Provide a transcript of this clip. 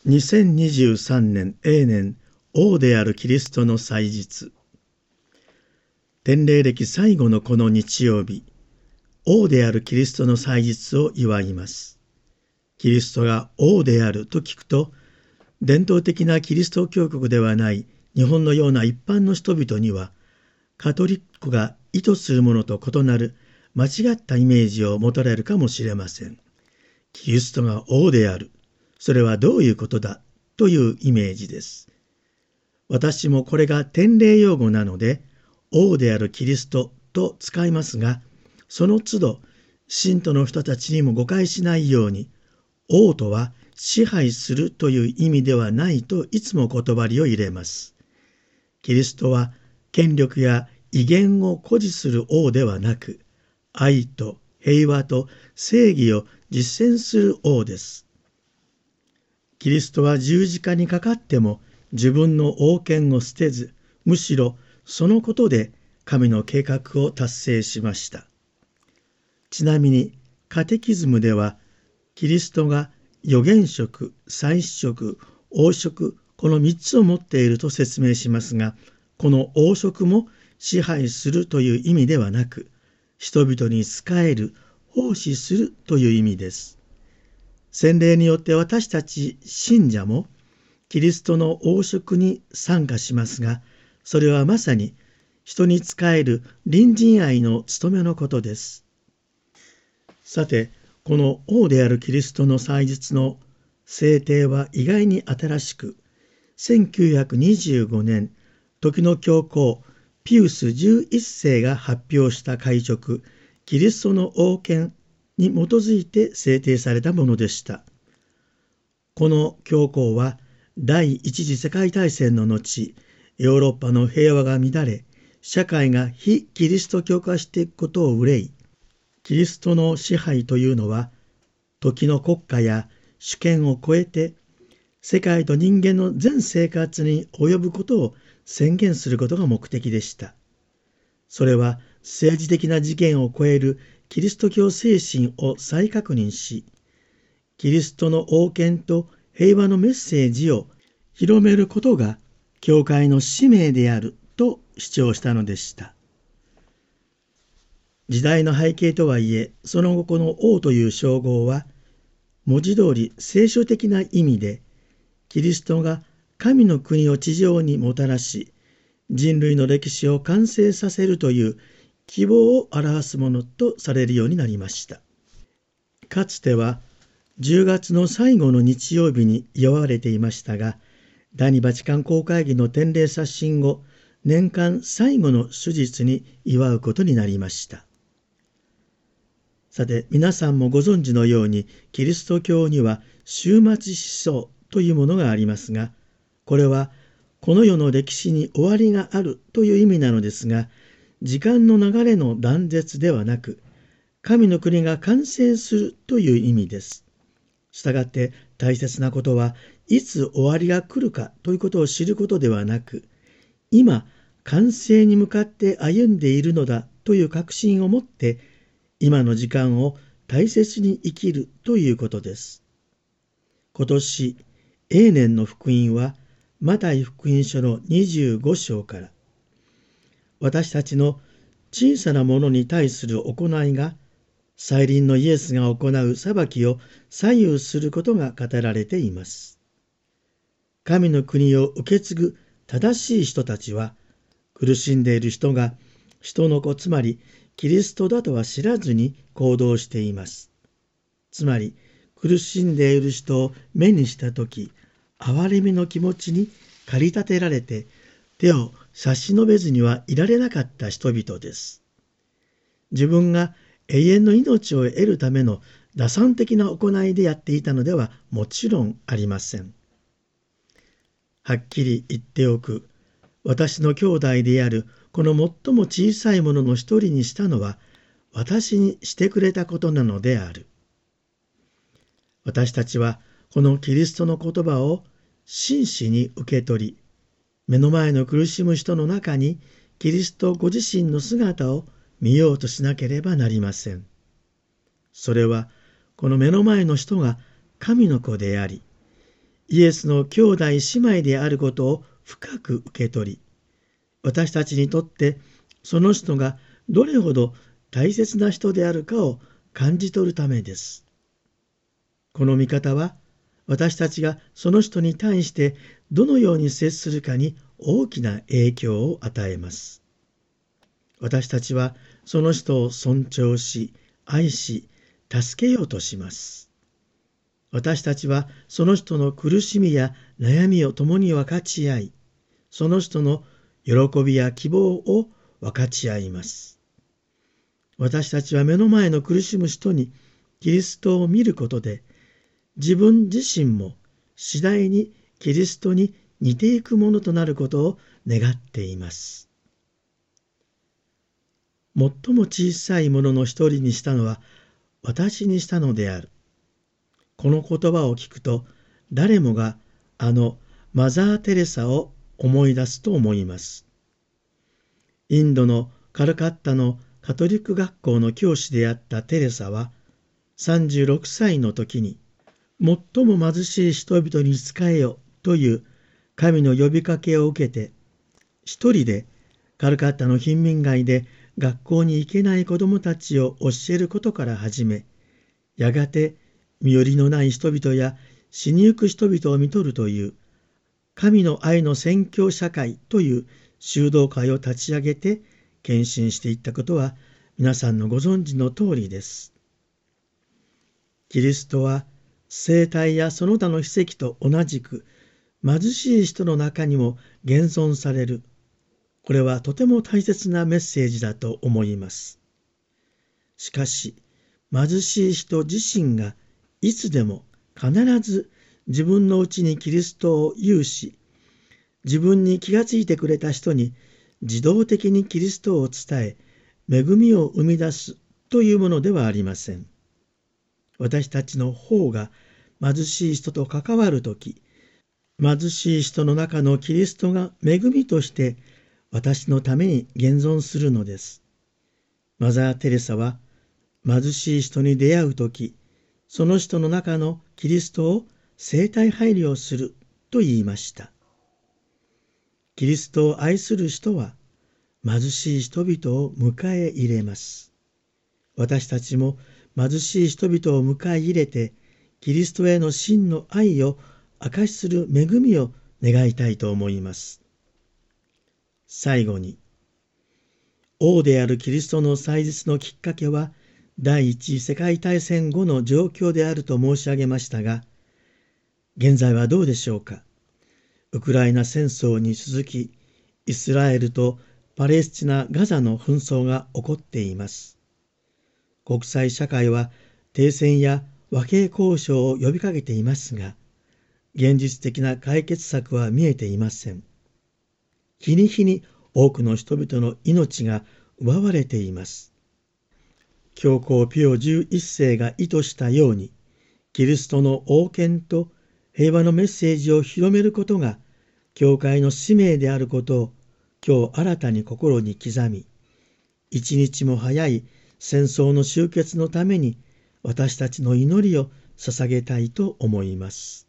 2023年永年王であるキリストの祭日。典礼歴最後のこの日曜日、王であるキリストの祭日を祝います。キリストが王であると聞くと、伝統的なキリスト教国ではない日本のような一般の人々には、カトリックが意図するものと異なる間違ったイメージを持たれるかもしれません。キリストが王である。それはどういうことだというイメージです。私もこれが典礼用語なので、王であるキリストと使いますが、その都度、信徒の人たちにも誤解しないように、王とは支配するという意味ではないといつも言葉を入れます。キリストは権力や威厳を誇示する王ではなく、愛と平和と正義を実践する王です。キリストは十字架にかかっても自分の王権を捨てず、むしろそのことで神の計画を達成しました。ちなみにカテキズムでは、キリストが預言職、祭司職、王職、この3つを持っていると説明しますが、この王職も支配するという意味ではなく、人々に仕える、奉仕するという意味です。洗礼によって私たち信者もキリストの王職に参加しますが、それはまさに人に仕える隣人愛の務めのことです。さて、この王であるキリストの祭日の制定は意外に新しく、1925年、時の教皇ピウス11世が発表した戒勅、キリストの王権に基づいて制定されたものでした。この教皇は第一次世界大戦の後、ヨーロッパの平和が乱れ、社会が非キリスト教化していくことを憂い、キリストの支配というのは、時の国家や主権を超えて、世界と人間の全生活に及ぶことを宣言することが目的でした。それは政治的な事件を超えるキリスト教精神を再確認し、キリストの王権と平和のメッセージを広めることが教会の使命であると主張したのでした。時代の背景とはいえ、その後この王という称号は、文字通り聖書的な意味で、キリストが神の国を地上にもたらし、人類の歴史を完成させるという希望を表すものとされるようになりました。かつては10月の最後の日曜日に祝われていましたが、第二バチカン公会議の典礼刷新後、年間最後の主日に祝うことになりました。さて、皆さんもご存知のように、キリスト教には終末思想というものがありますが、これはこの世の歴史に終わりがあるという意味なのですが、時間の流れの断絶ではなく、神の国が完成するという意味です。したがって大切なことは、いつ終わりが来るかということを知ることではなく、今完成に向かって歩んでいるのだという確信を持って、今の時間を大切に生きるということです。今年、永年の福音は、マタイ福音書の25章から、私たちの小さなものに対する行いが、再臨のイエスが行う裁きを左右することが語られています。神の国を受け継ぐ正しい人たちは、苦しんでいる人が人の子、つまりキリストだとは知らずに行動しています。つまり、苦しんでいる人を目にしたとき、憐れみの気持ちに駆り立てられて、手を差し伸べずにはいられなかった人々です。自分が永遠の命を得るための打算的な行いでやっていたのではもちろんありません。はっきり言っておく。私の兄弟であるこの最も小さいものの一人にしたのは、私にしてくれたことなのである。私たちはこのキリストの言葉を真摯に受け取り、目の前の苦しむ人の中にキリストご自身の姿を見ようとしなければなりません。それはこの目の前の人が神の子であり、 イエスの兄弟姉妹であることを深く受け取り、私たちにとってその人がどれほど大切な人であるかを感じ取るためです。この見方は、私たちがその人に対してどのように接するかに大きな影響を与えます。私たちはその人を尊重し、愛し、助けようとします。私たちはその人の苦しみや悩みを共に分かち合い、その人の喜びや希望を分かち合います。私たちは目の前の苦しむ人にキリストを見ることで、自分自身も次第にキリストに似ていくものとなることを願っています。最も小さいものの一人にしたのは私にしたのである。この言葉を聞くと、誰もがマザー・テレサを思い出すと思います。インドのカルカッタのカトリック学校の教師であったテレサは、36歳の時に、最も貧しい人々に仕えよという神の呼びかけを受けて、一人でカルカッタの貧民街で学校に行けない子どもたちを教えることから始め、やがて身寄りのない人々や死にゆく人々を見とるという神の愛の宣教社会という修道会を立ち上げて献身していったことは皆さんのご存知の通りです。キリストは生体やその他の奇跡と同じく貧しい人の中にも現存される。これはとても大切なメッセージだと思います。しかし、貧しい人自身がいつでも必ず自分のうちにキリストを有し、自分に気がついてくれた人に自動的にキリストを伝え、恵みを生み出すというものではありません。私たちの方が貧しい人と関わるとき、貧しい人の中のキリストが恵みとして私のために現存するのです。マザー・テレサは貧しい人に出会うとき、その人の中のキリストを生体配慮すると言いました。キリストを愛する人は貧しい人々を迎え入れます。私たちも貧しい人々を迎え入れて、キリストへの真の愛を証しする恵みを願いたいと思います。最後に、王であるキリストの祭日のきっかけは、第一次世界大戦後の状況であると申し上げましたが、現在はどうでしょうか。ウクライナ戦争に続き、イスラエルとパレスチナ・ガザの紛争が起こっています。国際社会は停戦や和平交渉を呼びかけていますが、現実的な解決策は見えていません。日に日に多くの人々の命が奪われています。教皇ピオ11世が意図したように、キリストの王権と平和のメッセージを広めることが、教会の使命であることを今日新たに心に刻み、一日も早い戦争の終結のために私たちの祈りを捧げたいと思います。